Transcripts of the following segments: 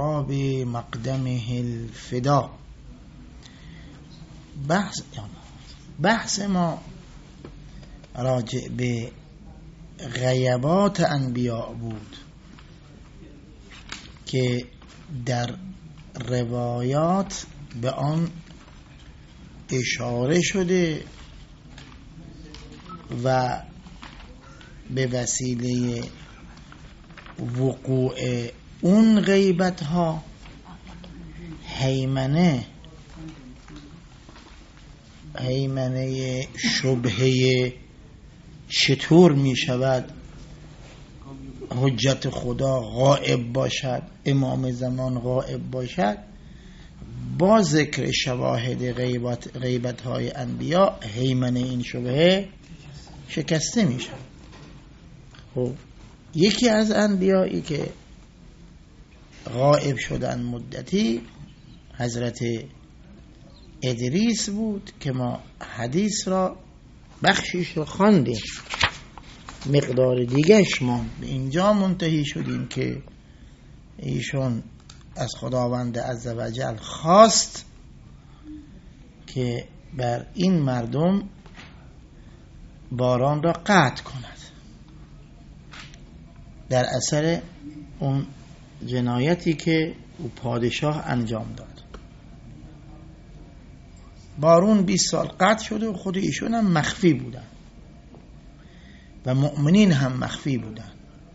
تراب مقدمه الفدا. بحث ما راجع به غیبات انبیاء بود که در روایات به آن اشاره شده و به وسیله وقوع اون غیبت ها هیمنه شبهه چطور می شود حجت خدا غائب باشد، امام زمان غائب باشد، با ذکر شواهد غیبت های انبیا هیمنه این شبهه شکسته می شود. خب یکی از انبیایی که غائب شدن مدتی حضرت ادریس بود که ما حدیث را بخشیش رو خواندیم، مقدار دیگهش ما به اینجا منتهی شدیم که ایشون از خداوند عزوجل خواست که بر این مردم باران را قطع کند در اثر اون جنایتی که او پادشاه انجام داد. بارون 20 سال قطع شده و خود ایشون هم مخفی بودن و مؤمنین هم مخفی بودن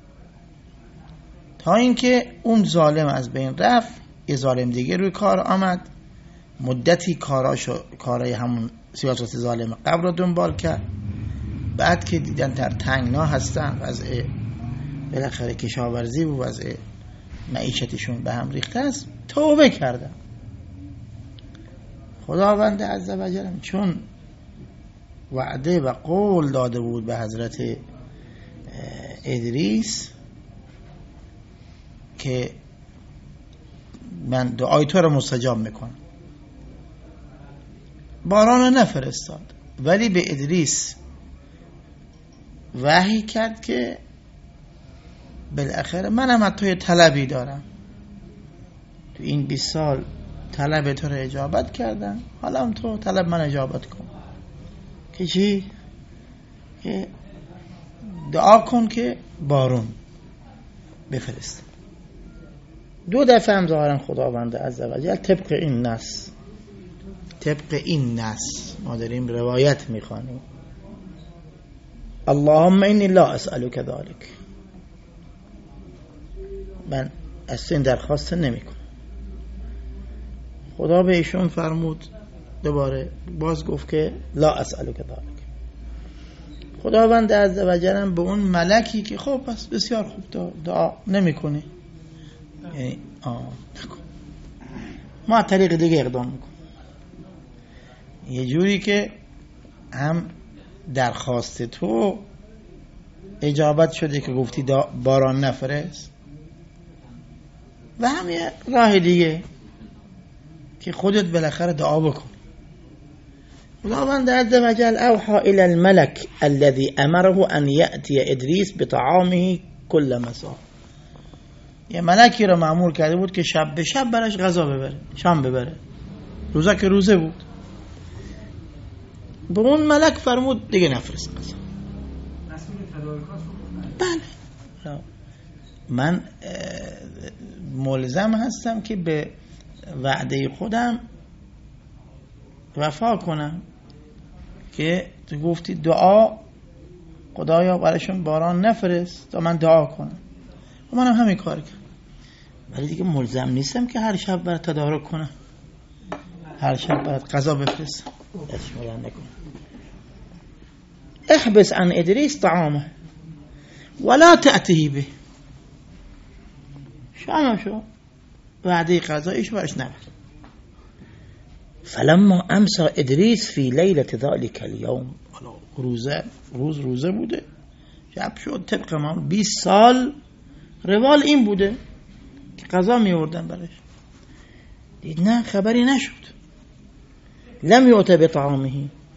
تا اینکه اون ظالم از بین رفت، یه ظالم دیگه روی کار آمد، مدتی کارای همون سیاست ظالم قبل رو دنبال کرد. بعد که دیدن در تنگنا هستن، وضع بالاخره کشاورزی و وضع معیشتشون به هم ریخته است، توبه کردن. خداوند عزوجل چون وعده و قول داده بود به حضرت ادریس که من دعای تو رو مستجاب میکنم، باران رو نفرستاد، ولی به ادریس وحی کرد که بالاخره منم از توی طلبی دارم، تو این 20 سال طلب تو رو اجابت کردم، حالا هم تو طلب من اجابت کن. که چی؟ که دعا کن که بارون بفرست. 2 دفعه هم ظاهرا خداوند عزوجل طبق این نص ما داریم روایت میخوانیم، اللهم اینی لا اسألک ذلک، من از این درخواست نمی کنم. خدا به ایشون فرمود، دوباره باز گفت که لا اسألک ذلک. خداوند عزوجل هم به اون ملکی که خب پس بسیار خوب دعا نمی کنی، یعنی نکن، ما طریق دیگه اقدام میکنیم، یه جوری که هم درخواست تو اجابت شده که گفتی باران نفرست، و هم یه راه دیگه که خودت بالاخره دعا بکن. خداوند عزوجل اوحى الى الملك الذي امره ان يأتي ادریس بطعامه كل مساء، یه ملکی رو مأمور کرده بود که شب به شب براش غذا ببره، شام ببره، روزا که روزه بود. به اون ملک فرمود دیگه نفرست غذا. بله، من ملزم هستم که به وعده خودم وفا کنم که تو گفتی دعا خدایا براشون باران نفرست تا من دعا کنم، و منم همین کار کردم. ولی دیگه ملزم نیستم که هر شب برات تدارک کنم، هر شب برات غذا بفرستم. دستشویی نکنم. احبس عن ادریس طعامه ولا تأتيه به، شو وعده غذایش برش نبر. فلما امسى ادریس فی لیلة ذلك اليوم، روزه بوده، شب شد، طبق ما 20 سال روال این بوده که غذا می آوردن برش، دید نه خبری نشد. لم یؤت بطعامه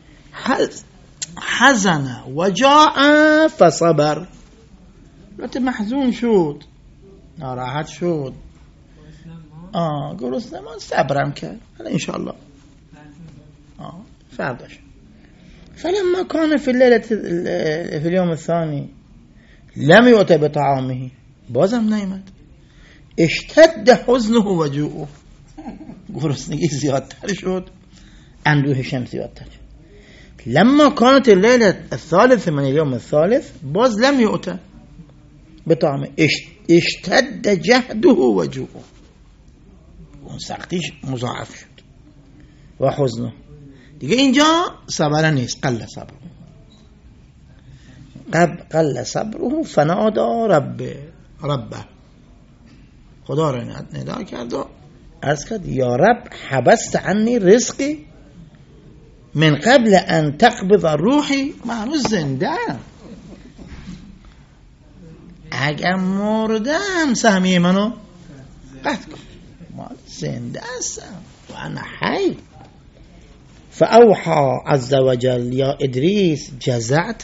حزن و جاء فصبر، البته محزون شد، ناراحت شد، گرسنه ما صبرم کرد حالا انشاءالله فرداش. فلما كان في اليوم الثاني لم يؤت بطعامه، بازم نیامد. اشتد حزنه و جوعه، گرسنگی زیادتر شد، اندوهش هم زیادتر شد. لما كانت الليلة الثالثة من اليوم الثالث باز لم يؤت بطعامه، اشتد جهده و جوعه، اون سختیش مضاعف شد و حزنه. دیگه اینجا صبر نیست، قل صبره فنادى ربه، خدا را ندا کرد و عرض کرد یا رب حبست عنی رزقی من قبل ان تقبض روحی. من هنوز زنده ام، اگر مردم سهمیه منو قطع کن، من زنده هستم و انا حی. فاوحى عز وجل یا ادریس جزعت،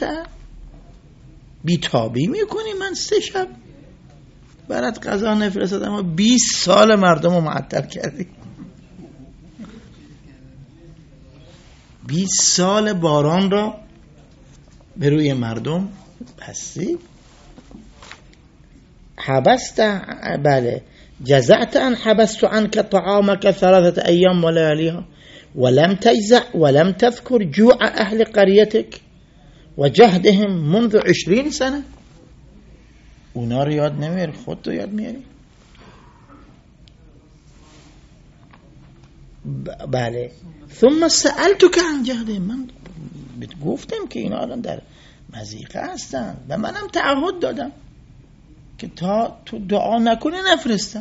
بیتابی میکنی من 3 شب برات قضا نفرستادم و 20 سال مردم رو معطل کردی. 20 سال باران را به روی مردم بستی. حبست، بله، جزعت ان حبست عنك طعامك 3 أيام ولياليها ولم تجزع ولم تذكر جوع اهل قريتك وجهدهم منذ 20 سنه. اونا رو یاد نمیاری، خودت رو یاد میاری. بله. ثم سألتك عن جهدهم، من گفتم که اینا الان در مضیقه هستن و منم تعهد دادم که تا تو دعا نکنی نفرستم،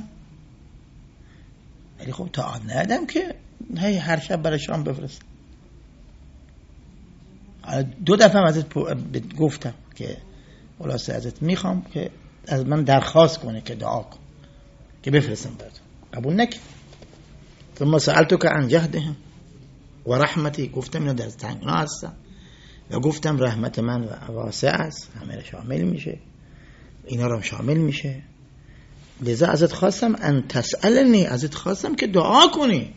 ولی خب تعهد ندادم که هر شب برای شام بفرستم. 2 دفعه ازت گفتم که خلاصه ازت میخوام که از من درخواست کنه که دعا کن که بفرستم برات، قبول نکرد. ثم سألتك عن جهدهم و رحمتی، گفتم اینا در تنگنا هستن و گفتم رحمت من واسع است، همه را شامل میشه، اینا را شامل میشه. لذا ازت خواستم ان تسألنی، ازت خواستم که دعا کنی،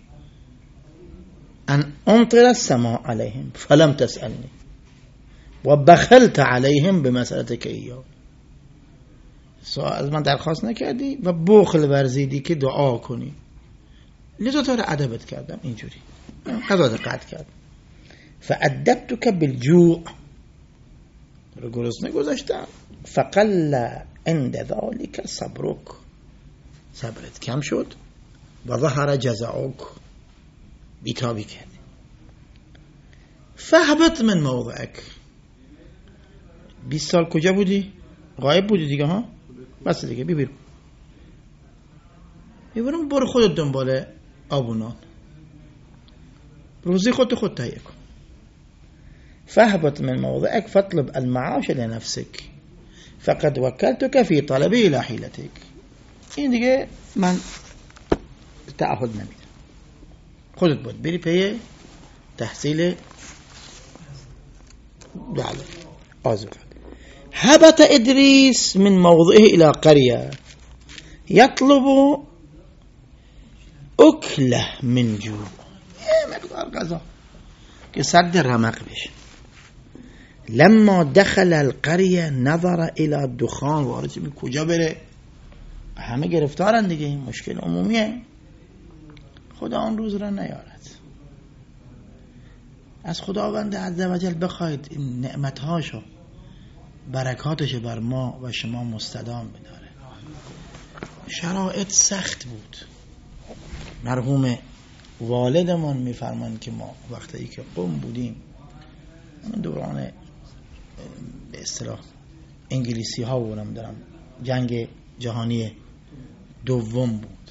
ان امطر السماء علیهم فلم تسألنی و بخلت علیهم بمسألتك ایاه. از من درخواست نکردی و بخل ورزیدی که دعا کنی، لذا تو را ادبت کردم، اینجوری قضا قطع کردم. فأدبتك بالجوع، رو گرسنه گذاشتم. فقل عند ذلك صبرك، صبرت کم شد. و ظهر جزعك، بیتابی کردی. فهبط من موضعك، 20 سال کجا بودی؟ غایب بودی دیگه ها، بس دیگه ببرم برو خودت دنبال آبونان، روزی خود تهیه کن. فهبط من موضعك فاطلب المعاش لنفسك فقد وكلتك في طلبه الى حيلتك. این دیگه من تعهد نمیدم، خودت باید بری پی تحصیل آزاد. هبط ادریس من موضعه الى قرية يطلب اکله من جوع، یه مقدار غذا که سد رمق بشه. لما دخل القرية نظر الى الدخان، وارد شد کجا بره، همه گرفتارن دیگه، این مشکل عمومیه. خدا آن روز را نیارد. از خداوند عزوجل بخواید این نعمتهاشو، برکاتشو بر ما و شما مستدام بداره. شرایط سخت بود. مرحوم والدمون میفرمان که ما وقتی که قم بودیم، من دوران به اصطلاح انگلیسی ها بودم، دارم جنگ جهانی دوم بود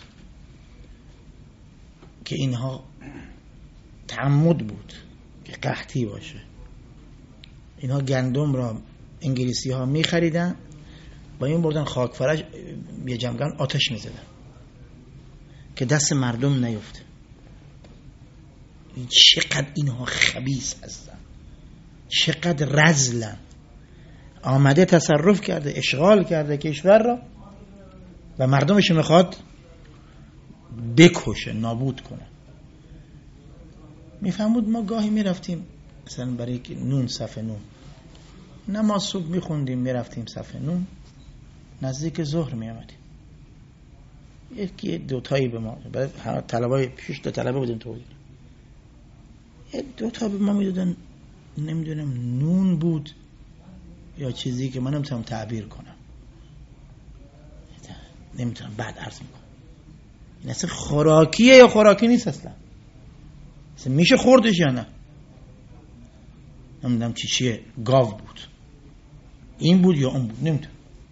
که اینها تعمد بود که قحطی باشه. اینها گندم را انگلیسی ها می خریدن، با این بردن خاک فرش یه جمگان آتش می زدن که دست مردم نیفته. چقدر اینها خبیث هستن، چقدر رذلن. آمده تصرف کرده، اشغال کرده کشور را و مردمش میخواد بکشه، نابود کنه. میفهمود ما گاهی میرفتیم مثلا برای نون، صف نون، نماز صبح میخوندیم، میرفتیم صف نون، نزدیک ظهر میامدیم، یکی دوتایی به ما، برای طلبای 6 تا طلبه بودیم تو، یه دوتا به ما میدادن، نمیدونم نون بود یا چیزی که من نمیتونم تعبیر کنم، نمیتونم بعد عرض میکنم. این اصلا خوراکیه یا خوراکی نیست اصلا میشه خوردش یا نه، نمیدونم چیه، گاو بود، این بود یا اون بود، نمیدونم.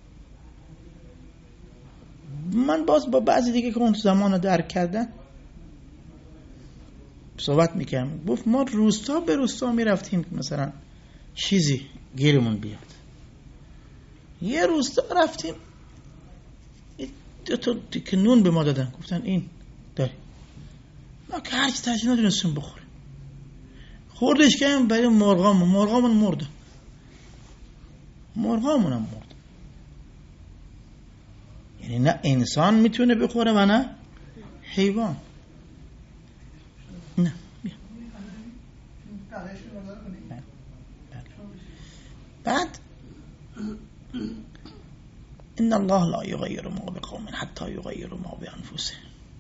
من باز با بعضی دیگه که اون زمان رو درک کردن صحبت میکنم، گفت ما روستا به روستا میرفتیم مثلا چیزی گیرمون بیاد. یه روستا رفتیم، دو تا که نون به ما دادن، گفتن این داری، ما که هرچی ترجیح ندونستیم بخوریم، خوردش کردیم برای مرغامون مرد، مرغامونم مرد. یعنی نه انسان میتونه بخوره و نه حیوان. نه بعد ان الله لا یغیر ما بقوم حتی یغیروا ما بانفسهم.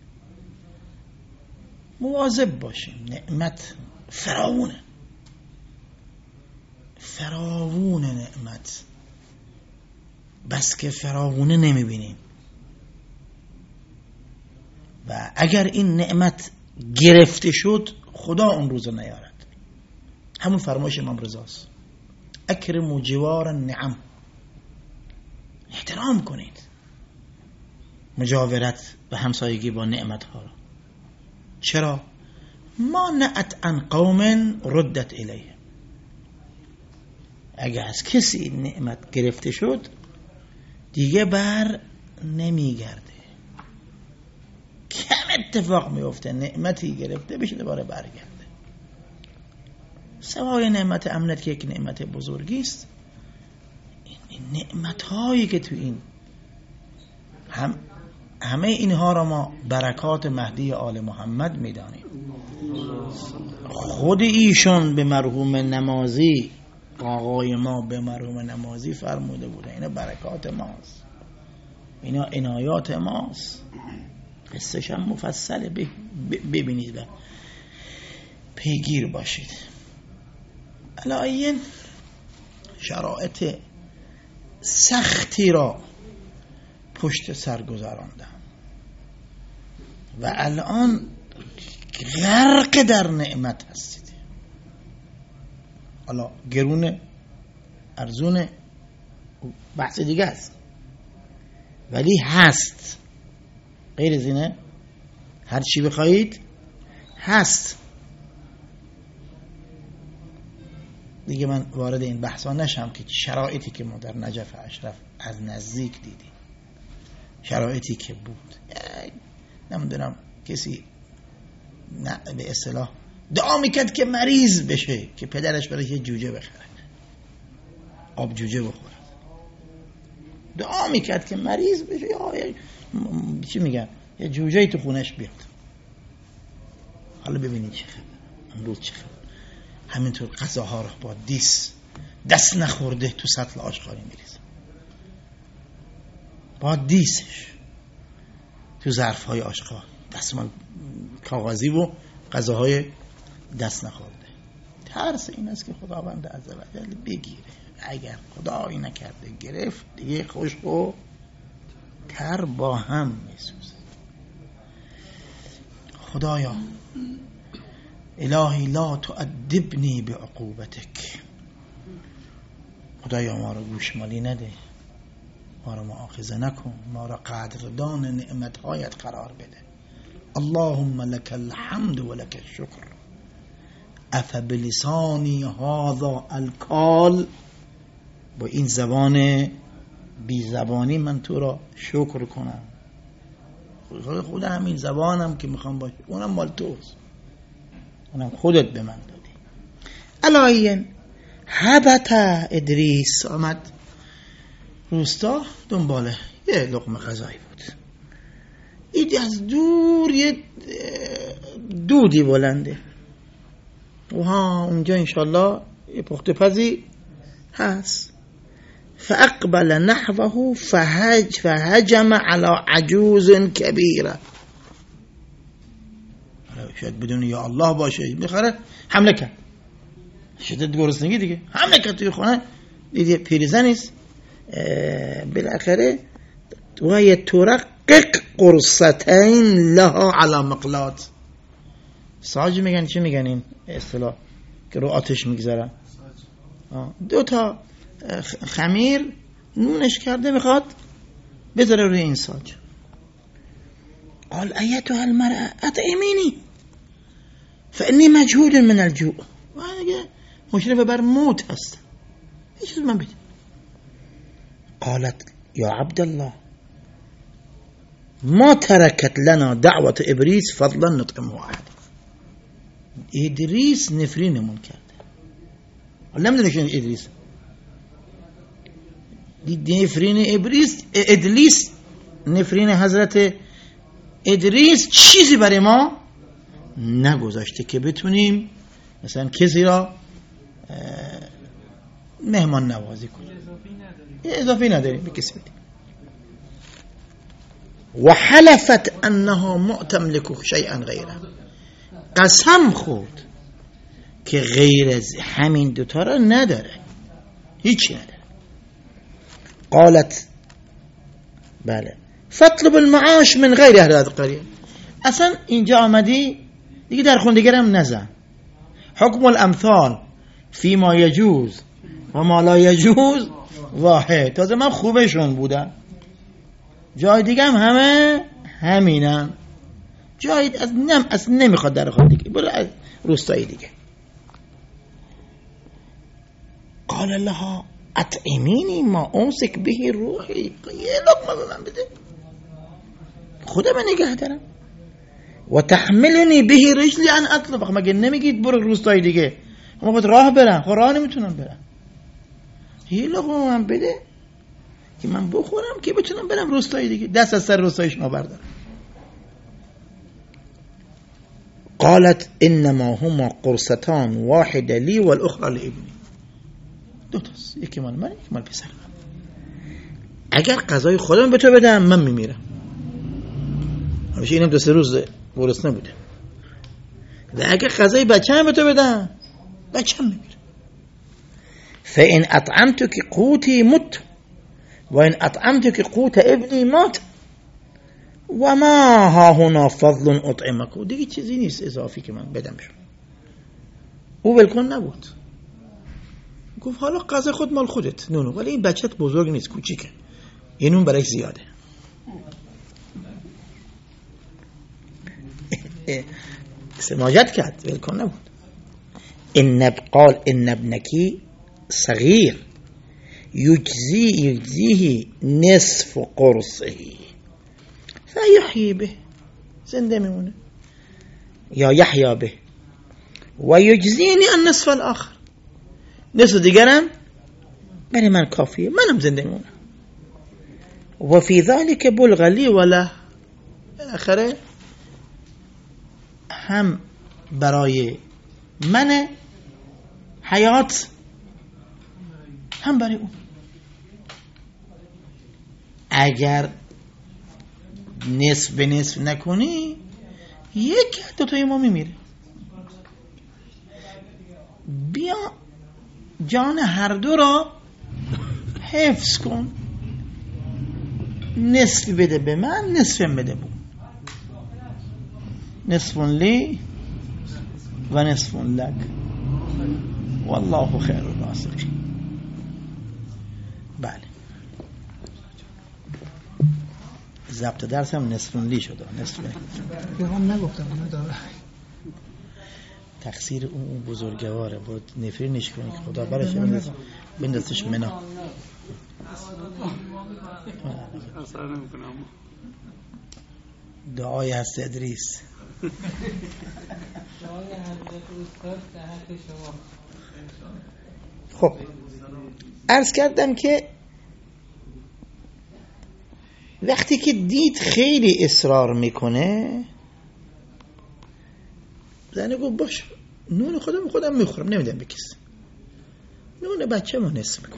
مواظب باشیم، نعمت فراوون نعمت، بس که فراوونه نمیبینیم و اگر این نعمت گرفته شد خدا اون روز نیارد. همون فرمایش امام رضاست، اکرموا جوار النعم، احترام کنید مجاورت و همسایگی با نعمت ها را. چرا؟ ما نعت عن قوم ردت الیه، اگر از کسی نعمت گرفته شد دیگه بر نمیگرده. کم اتفاق میفته نعمتی گرفته بشه دوباره برگرده. سوای نعمت امنت که یک نعمت بزرگی است، این نعمت هایی که تو این همه اینها را ما برکات مهدی آل محمد میدانیم. خود ایشون به مرحوم نمازی، آقای ما به مرحوم نمازی فرموده بوده اینا برکات ماست، اینا عنایات ماست. قصه‌ش هم مفصله، ببینید و پیگیر باشید. علایین شرایط سختی را پشت سر گذراندم و الان غرق در نعمت هستید. حالا گرونه ارزونه بحث دیگه است، ولی هست، غیر از اینه هر چی بخواهید هست. دیگه من وارد این بحثا نشم که شرایطی که ما در نجف اشرف از نزدیک دیدیم، شرایطی که بود، نمیدونم کسی به اصطلاح دعا میکرد که مریض بشه که پدرش برای یه جوجه بخره، آب جوجه بخوره، دعا میکرد که مریض بشه، چی میگن، یه جوجه تو خونش بیاد. حالا ببینید چه خبر امروز، چه خبر. همینطور غذاها رو با دست نخورده تو سطل آشغالی میریزه، با دیسش تو ظرفهای آشغال، دستمال کاغذی و غذاهای دست نخورده. ترس این است که خداوند عزوجل بگیره. اگر خدایی نکرده گرفت دیگه خوش و تر با هم میسوزه. خدایا الهی لا تؤدبنی بعقوبتک، خدایا ما رو گوشمالی نده، ما رو مؤاخذه نکن، ما رو قدردان نعمتهایت قرار بده. اللهم لك الحمد و لك الشکر، اف بلسانی هذا الکال، با این زبان بی زبانی من تو را شکر کنم. خود همین زبانم که میخوام باشه اونم مال توست، اونم خودت به من دادی. علایین حبت ادریس آمد روستا دنباله یه لقمه غذایی بود. این از دور یه دودی بلنده و اونجا انشالله یه پخت پزی هست. فاقبل نحوه فهجم على عجوز کبیره. شاید بدون یا الله باشه، بخره حمله کرد، شدت گرسنگی دیگه، حمله کرد توی خونه، دیگه پیرزنیست. بالاخره و یترقق قرصتین لها على مقلاة. ساج میگن، چی میگن این اصطلاح که رو آتش میگذارن؟ 2 خمیر نونش کرده میخواد بذاره روی این ساج. قال ایتها المرأة اطعمینی فانی مجهول من الجوع. مشرف بر موت هست، هیچ چیز من بده. قالت یا عبدالله ما تركت لنا دعوة ابلیس فضلا نطعم واحد. ادریس نفرینمون کرده. نمیدونه که ادریس نفرین ادریس نفرین حضرت ادریس چیزی برای ما نگذاشته که بتونیم مثلا کسی را مهمان نوازی کنیم. اضافی نداریم به کسی بدیم. و حلفت انها معتملک شیئا غیره. قسم خورد که غیر از همین 2 را نداره، هیچی نداره. قالت بله فاطلب المعاش من غیر اهل القريه. اصلا اینجا آمدی دیگه در خوندگرم نزن. حکم الامثال فی ما یجوز و ما لا یجوز واحد. تازه من خوبشون بودم، جای دیگه هم همه همینن، جای اصلا نمیخواد در خوندگی، برو از روستایی دیگه. قال لها اطعمینی ما امسک به روحی. یه لقمه به من بده، خودم نگه دارم. و تحملنی به رجلی ان اطلب. مگه نمیگید برو روستای دیگه؟ ما باید راه برم، خب راه نمیتونم برم. یه لقمه من بده که من بخورم که بتونم برم روستای دیگه، دست از سر روستای شما بردارم. قالت انما هما قرصتان واحد لی والاخرى لابنی. 2 تاست، یکی مال من، یکی مال پسرم. اگر غذای خودم به تو بدم من میمیرم. همیشه اینم 2-3 روز گرسنه بوده. و اگر غذای بچه‌م به تو بدم بچه‌م میمیره. فان اطعمتك قوتي مت وان اطعمتك قوت ابني مات و ما ها هنا فضل اطعمك. دیگه چیزی نیست اضافی که من بدم شما. او ولکن نبود، گفت حالا غذا خود مال خودت نونو، ولی این بچت بزرگ نیست، کوچیکه، این نون برایش زیاده. سماجت کرد، ولکن نبود. قال ان ابنکی صغیر یجزیه نصف قرصه فیحیی به. زنده میمونه یا یحیا به. و یجزینی النصف الاخر. نصف دیگرم برای من کافیه، منم زنده میمونم. و فی ذلک بلغ لی وله. بالاخره هم برای من حیات هم برای اون. اگر نصف به نصف نکنی 1-2 ما میمیره. بیا جان هر 2 را حفظ کن. نصف بده به من، نصفم بده بون. نصف لی و نصف لک والله خیر الرازقین. بله، ضبط درس هم نصف لی شده، نصف هم نگفتم نداره. تقصیر اون بزرگواره، بود نفرینش کنی که خدا برش بندازش منا. دعای هست ادریس. خب عرض کردم که وقتی که دید خیلی اصرار میکنه، زنه گفت باش نون خودم میخورم، نمیدم به کسی، نون بچه ما نصف میکنم.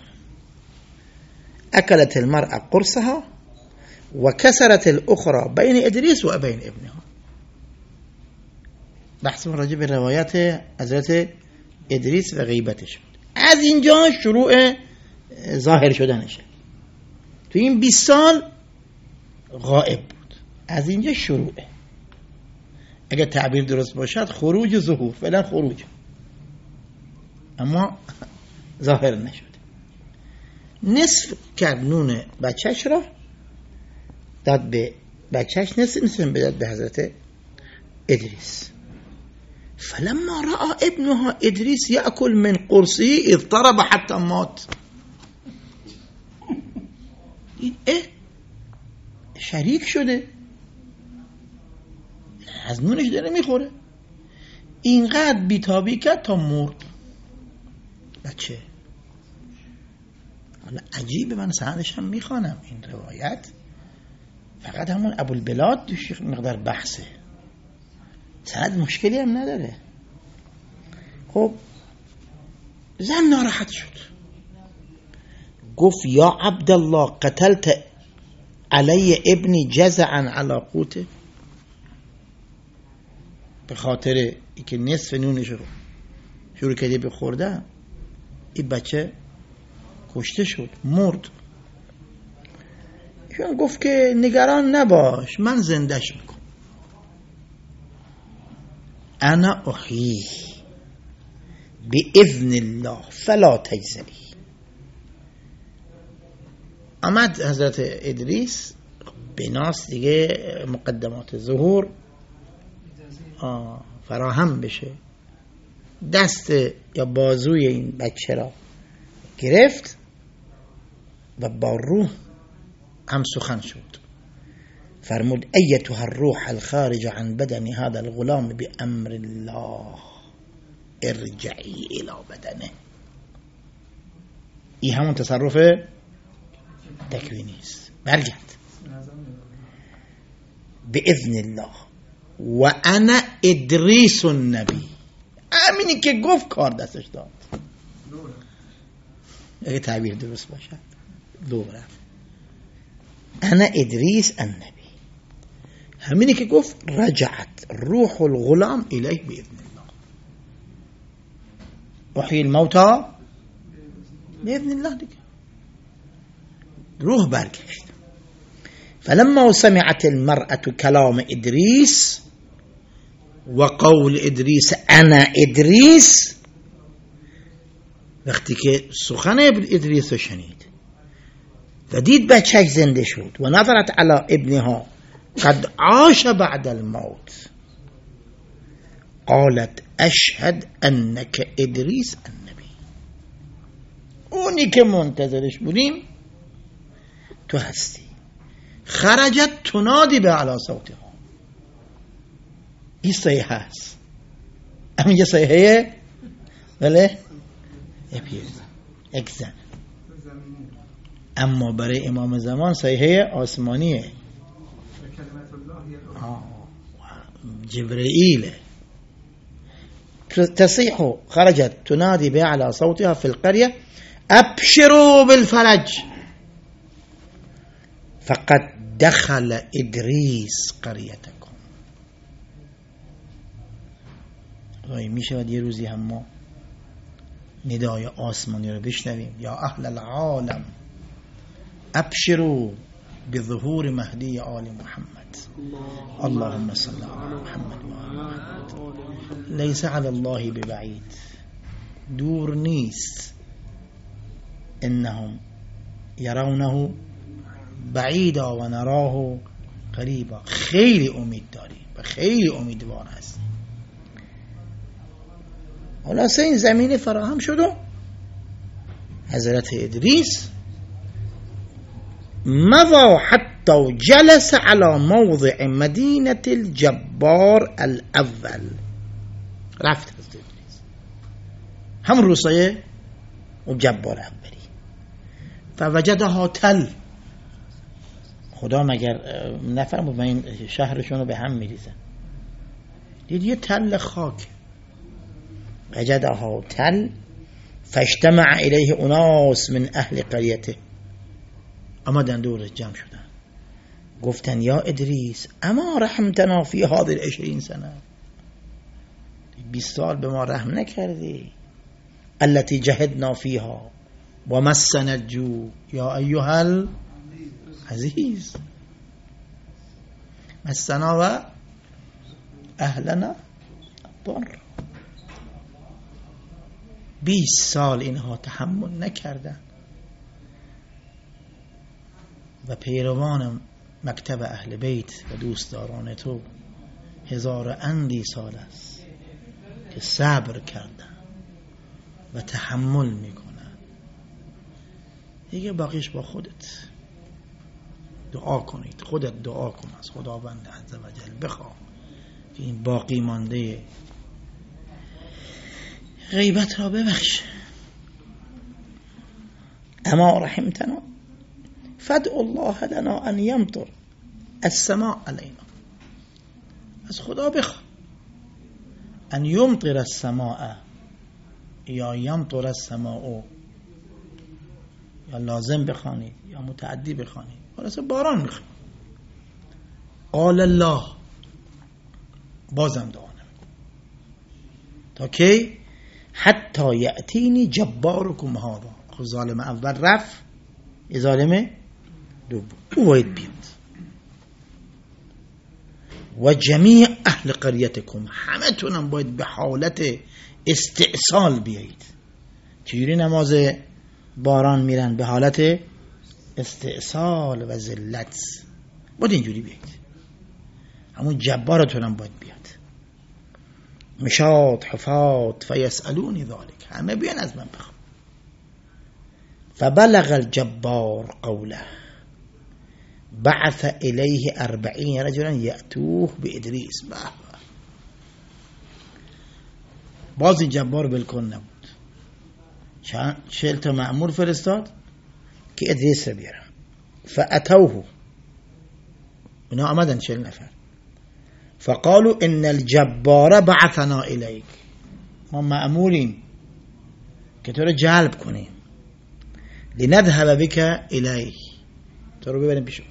اکلت المرأة قرصها و کسرت الاخرى بین ادریس و بین ابنها. بحث راجع به روایت حضرت ادریس و غیبتش بود. از اینجا شروع ظاهر شدنشه. تو این 20 سال غائب بود، از اینجا شروعه. اگر تعبیر درست باشد خروج و ظهور، فعلا خروج، اما ظاهر نشد. نصف کرد نون بچهش را، داد به بچهش، نصف بداد به حضرت ادریس. فلما رأى ابنها ادریس یأکل من قرصه اضطرب حتی مات. این شریک شده، از نونش داره میخوره، اینقدر بیتابی کرد تا مرد بچه. حالا عجیبه، من سندش هم میخوانم این روایت، فقط همون ابوالبلاد دوش مقدار بحثه، سند مشکلی هم نداره. خب زن ناراحت شد، گفت یا عبدالله قتلت علی ابنی جزعا علی قوته، به خاطر اینکه نصف نونش رو شروع کردی به خوردن این بچه کشته شد، مرد. ایشون گفت که نگران نباش، من زندش میکنم، انا احیی باذن الله فلا تجزعی. آمد حضرت ادریس، بناس دیگه مقدمات ظهور فراهم بشه، دست یا بازوی این بچه را گرفت و با روح هم سخن شد. فرمود ایتها الروح الخارج عن بدن هذا الغلام بأمر الله ارجعی الى بدنه. این همون تصرف تکوینی است، برگرد باذن الله و انا ادریس النبی. همینی که گفت کار دستش داد، اگه تعبیر درست باشد دوره. انا ادریس النبی، همینی که گفت رجعت روح الغلام الیه باذن الله احیی الموتى باذن الله. دیگه روح برگشت. فلما سمعت المرأة كلام ادریس و قول ادریس انا ادریس، وقتی که سخن ادریس رو شنید و دید بچه‌ش زنده شد و نظرت علی ابنها قد عاش بعد الموت، قالت اشهد انک ادریس النبی. اونی که منتظرش بودیم تو هستی. خرجت تنادی به علی صوتها. این صحیح هست، اما یه صحیحه بله یک زن، اما برای امام زمان صحیحه آسمانیه، جبرائیل. تصيح خرجت تنادي بأعلى صوتها في القرية أبشروا بالفرج فقد دخل إدريس قريتكم. میشه یه روزی هم ما ندای آسمانی رو بشنویم، یا اهل العالم ابشروا بظهور مهدی آل محمد، اللهم صل على محمد و آل محمد. لیس علی الله ببعید، دور نیست. انهم یرونه بعیدا و نراه قریبا. خیلی امید داریم و خیلی امیدوار هستیم. خلاصه این زمین فراهم شد و حضرت ادریس مضى حتى جلس على موضع مدينة الجبار الأول. رفت حضرت ادریس هم روسیه و جبار اولی. فوجدها تل، خدا مگر نفرمود من این شهرشون رو به هم میریزم؟ دید یه تل خاک، وجدها تل فاجتمع الیه اناس من اهل قریته، آمدن دورش جمع شدن گفتن یا ادریس اما رحمتنا فی هذه 20 سنه، 20 سال به ما رحم نکردی، التي جهدنا فيها و مسنا الجوع یا ایها العزیز، مسنا و اهلنا الضر. 20 سال اینها تحمل نکردن و پیروان مکتب اهل بیت و دوستداران تو 1000 اندی سال است که صبر کردن و تحمل میکنن. دیگه باقیش با خودت. دعا کنید، خودت دعا کن از خداوند عزوجل بخواه که این باقی مانده غیبت را ببخش. اما رحمتنا فدع الله لنا ان یمطر السماء علینا، از خدا بخواه ان یمطر السماء یا یمطر السماء، یا لازم بخوانید یا متعدی بخوانید، خلاصه باران میخواد. قال الله، بازم دعا نمیکن تا کی؟ حتی یأتینی جبارکم هذا. خب ظالم اول رفت، یه ظالم دوم او باید بیاد. و جمیع اهل قریتکم، همه تونم باید به حالت استئصال بیایید. چجوری نماز باران میرن؟ به حالت استئصال و ذلت باید اینجوری بیایید. همون جبارتونم باید بیاد. مشات حفات فیسألونی ذالک، همه بیان از من بخوام. فبلغ الجبار قوله بعث الیه 40 رجلا یأتوه بادریس. باز این جبار بالکل نبود، 40 تا مأمور فرستاد که ادریس رو بیارن. فاتوه، اونا آمدن 40 نفر. فقالوا ان الجبار بعثنا الیک، ما مأموریم که تو رو جلب کنیم. لنذهب بك الیه، تو رو ببریم پیش.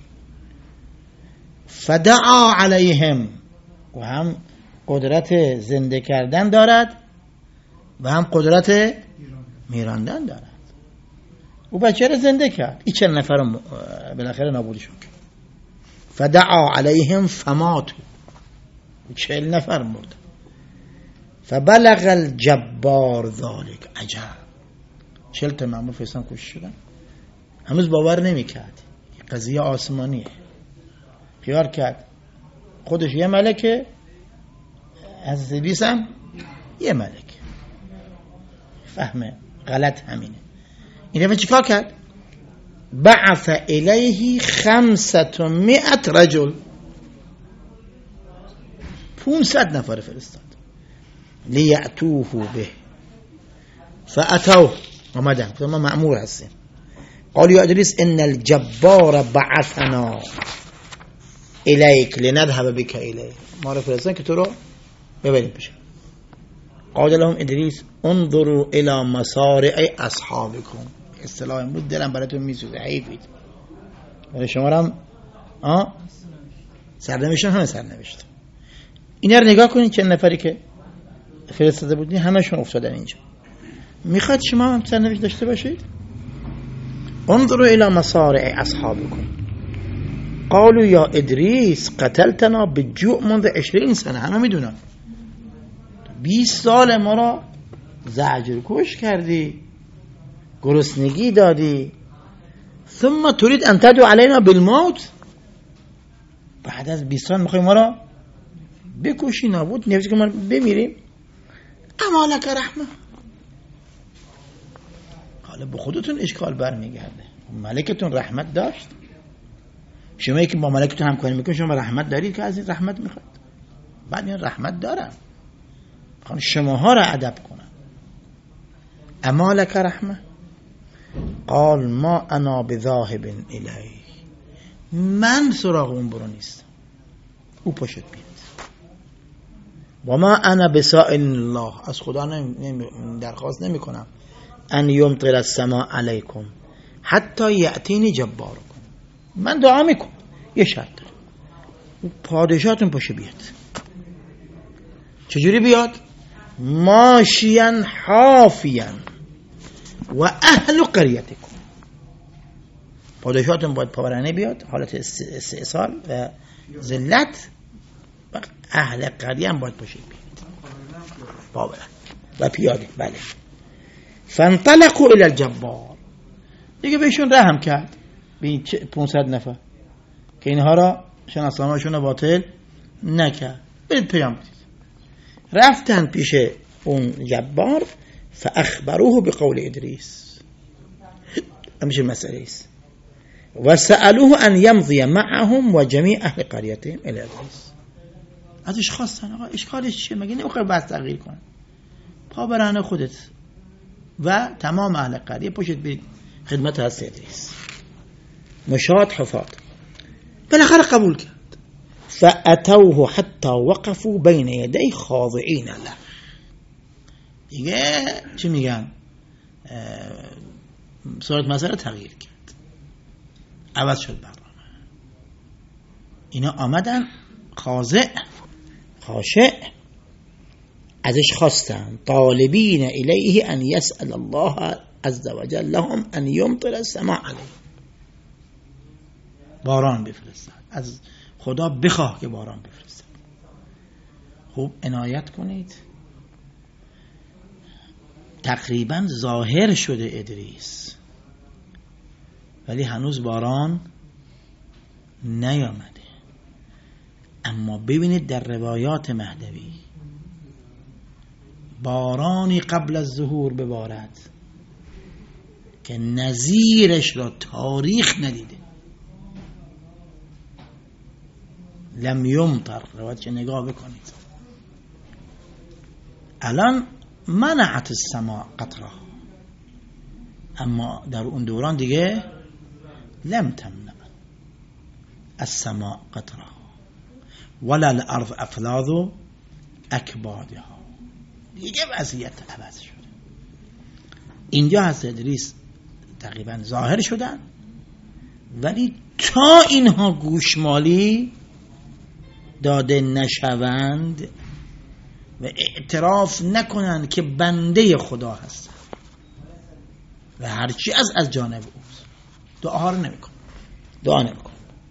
فدعا علیهم، و هم قدرت زنده کردن دارد و هم قدرت میراندن دارد. او بچه رو زنده کرد، این 40 نفر رو بالاخره نابودشون کرد. فدعا علیهم فماتوا، 40 نفر مرد. فبلغ الجبار ذلك. عجب، 40 تا مأمور فرستادن کشته شدن. هنوز باور نمی‌کرد قضیه آسمانیه. خیال کرد خودش یه ملکه، از ابلیس هم یه ملک. فهم غلط همینه. این دفعه چیکار کرد؟ بعث الیه 500 رجل، 500 نفر فرستاد. لیأتوه به، فأتوه، آمدن گفتن ما مأمور هستیم. قال یا ادریس ان الجبار بعثنا الیک لنذهب بك الیه، ما رو فرستادن که تو رو ببریم پیش. قال لهم ادریس انظروا الى مصارع اصحابكم. اصطلاح بود دلم براتون میسوزه، حیفید برای شما هم سرنوشتون همه سرنوشت. اینا رو نگاه کنید، چند نفری که فرستاده بودین همشون افتادن اینجا. میخواد شما هم سرنوشت داشته باشید؟ انظروا الى مصارع اصحابكم قالوا یا ادریس قتلتنا بالجوع منذ 20 سنه. همه میدونن 20 سال ما را زجر کش کردی، گرسنگی دادی. ثم تريد ان تدعو علينا بالموت، بعد از 20 سال میخوای ما را بکشی، نابود نفسی که ما بمیریم. اما لک رحمه، حالا به خودتون اشکال برمیگرده. ملکتون رحمت داشت؟ شمایی که با ملکتون همکاری میکنید شما رحمت دارید که از این رحمت میخواید؟ بعد این رحمت دارن، میخوان شماها را ادب کنن. اما لک رحمه قال ما انا بذاهب الیه، من سراغ اون برو نیستم، او پشت بیاد. و ما انا بسائل الله، از خدا درخواست نمی کنم ان یمطر السماء علیکم حتی یأتینی جبارکم. من دعا میکنم، یه شرط داره، پادشاهتون پشت بیاد. چجوری بیاد؟ ماشیان حافیان و اهل قریتکم. پادشاهتون باید پاورانه بیاد، حالت استئصال و ذلت، و اهل قریه هم باید پشت بیاد پاورانه و پیاده. بله. فانطلقوا الى الجبار، دیگه بهشون رحم کرد، به این 500 نفر که اینها را شناسنامه‌شون رو باطل نکرد. برید پیام بدید. رفتن پیش اون جبار، فاخبروه بقول ادریس، همچه مسئله است، و سألوه ان یمضی معهم و جمیع اهل قریتهم الی ادریس. ازش خواستن آقا اشکالش چیه؟ مگه نمیخوای بس تغییر کن؟ پا برهنه خودت و تمام اهل قریه پشت برید خدمت حضرت ادریس، مشاط حفاظ. بالاخره قبول کرد. فأتوه حتی وقفوا بین یدی خاضعین له. دیگه چی میگن؟ صورت مسئله تغییر کرد، عوض شد برنامه. اینا آمدن خاضع خاشع، ازش خواستن طالبین الیه ان یسأل الله عز وجل لهم ان یمطر السماء علیهم، باران بفرستن، از خدا بخواه که باران بفرستن. خوب عنایت کنید، تقریبا ظاهر شده ادریس، ولی هنوز باران نیامده. اما ببینید در روایات مهدوی بارانی قبل از ظهور ببارد که نظیرش را تاریخ ندیده. لم یمطر، روایت که نگاه بکنید. الان منعت السماء قطره، اما در اون دوران دیگه لم تمنع السماء قطره ولا الارض افلاذ اکبادها. دیگه وضعیت عوض شده. اینجا حضرت ادریس تقریبا ظاهر شدن، ولی تا اینها گوشمالی داده نشوند و اعتراف نکنند که بنده خدا هستند و هرچی از جانب اوست، دعا رو نمیکن، دعا نمیکن.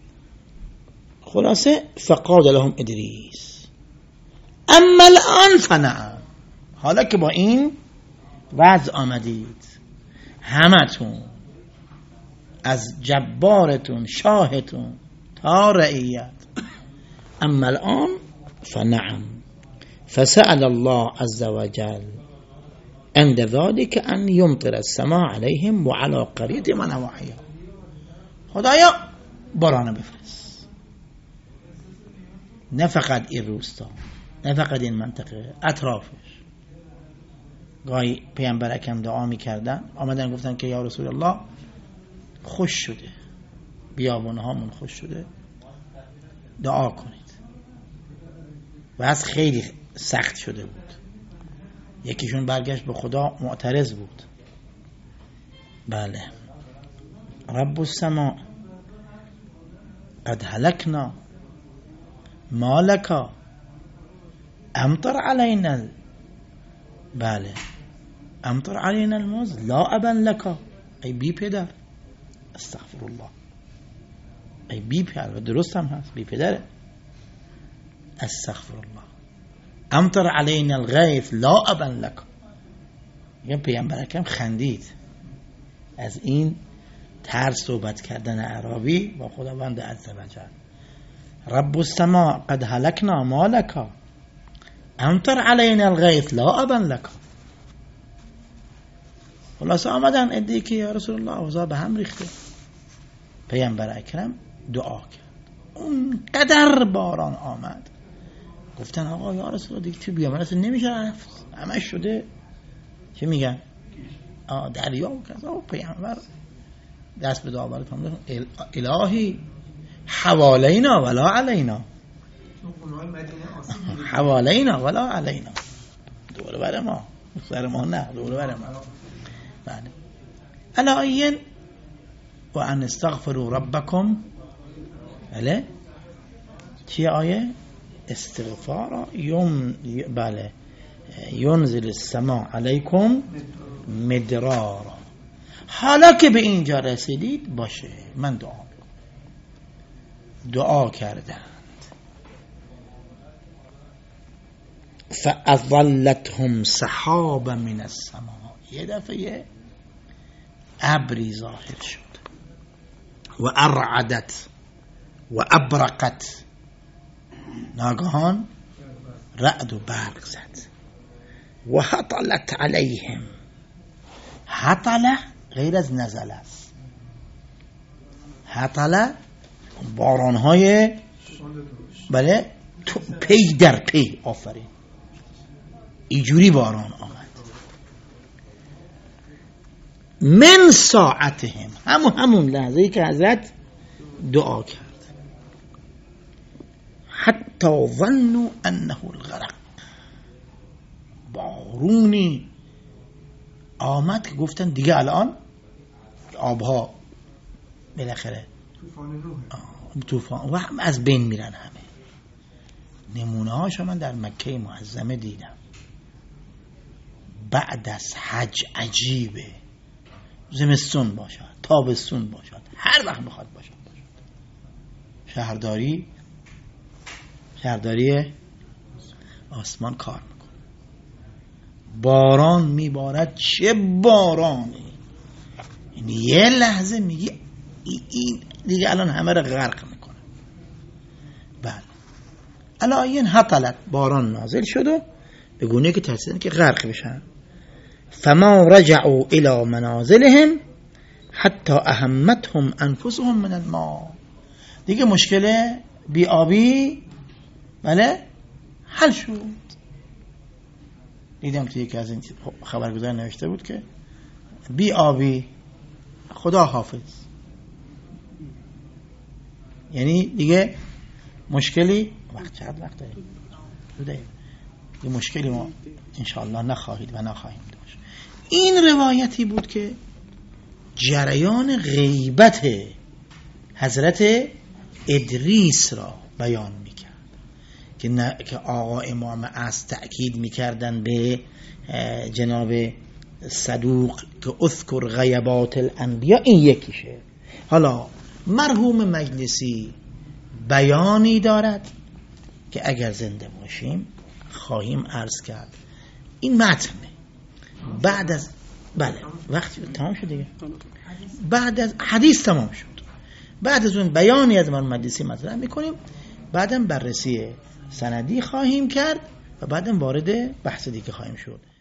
خلاصه فقال لهم ادریس اما الان فنعم، حالا که با این وضع آمدید همتون، از جبارتون شاهتون تا رعیت، اما الان فنعم. فسأل الله عز وجل عند ذلك ان يمطر السماء عليهم وعلى قرية من نواحيها. خدایا باران بفرست، نه فقط این روستا، نه فقط این منطقه، اطرافش. گاهی پیامبر اکرم دعا میکردن، آمدن گفتن که یا رسول الله خوش شده، بیابونهامون خوش شده، دعا کنید. و از خیلی سخت شده بود. یکیشون برگشت به خدا معترض بود. بله، رب السماء قد هلكنا ما لك امطر علينا بله امطر علينا الموز لا ابا لك. ای بی پدر، استغفر الله، ای بی پدر، درست هم هست، بی پدره، استغفر الله. امطر علينا الغيث لا ابا لك. یه پیامبر اکرم خندید از این طرز صحبت کردن اعرابی با خداوند عزوجل. رب السماء قد هلكنا ما لك امطر علينا الغيث لا ابا لك. خلاص آمدن ادعی که یا رسول الله اوضاع به هم ریخته. پیامبر اکرم دعا کرد، اون قدر باران آمد. گفتن آقا یا رسول الله دیگه تو بیامرس نمیشه رفت، همش شده چه میگن دریا و کذا. و پیامبر دست به دعا برد، الهی حوالینا ولا علینا، حوالینا ولا علینا، دور بر ما، سر ما نه، دور بر ما. بله. علایین و ان استغفروا ربکم. بله چی آیه؟ استغفار بله ینزل السماء علیکم مدرارا. حالا که به اینجا رسیدید باشه من دعا کردند. فاظلتهم سحاب من السماء، یه دفعه ابری ظاهر شد و ارعدت و ابرقت، ناگهان رعد و برق زد. و هطلت علیهم، هطله غیر از نزل است، هطله بارانهای بله پی در پی، آفرین اینجوری باران آمد. من ساعتهم، همون لحظه‌ای که حضرت دعا کرد. حتی ظنوا انه الغرق، بارونی آمد که گفتن دیگه الان آبها بالاخره طوفان و هم از بین میرن. همه نمونه هاشو من در مکه معظمه دیدم. بعد از حج عجیبه، زمستون باشد تابستون باشد هر وقت بخواد باشد، شهرداری آسمان کار میکنه. باران میبارد، چه بارانی، یعنی یه لحظه میگی این دیگه الان همه رو غرق میکنه. بله علایین هطلت، باران نازل شد و به گونه که ترسیدن که غرق بشن. فما رجعوا الى منازلهم حتی اهمتهم انفسهم من الماء، دیگه مشکل بی‌آبی بله حل شد. دیدم توی یکی از این خبرگزار نوشته بود که بی‌آبی خدا حافظ، یعنی دیگه مشکلی چقدر وقت داره یه مشکلی ما انشاءالله نخواهید و نخواهیم داشت. این روایتی بود که جریان غیبت حضرت ادریس را بیان میکرد که آقا امام از تأکید میکردن به جناب صدوق که اذکر غیبات الانبیاء، این یکیشه. حالا مرحوم مجلسی بیانی دارد که اگر زنده باشیم خواهیم عرض کرد. این متنه. بعد از بله وقتی تمام شد دیگه، بعد از حدیث تمام شد، بعد از اون بیانی از مرحوم مجلسی مطرح میکنیم، بعدم بررسی سندی خواهیم کرد و بعدم وارد بحث دیگه خواهیم شد.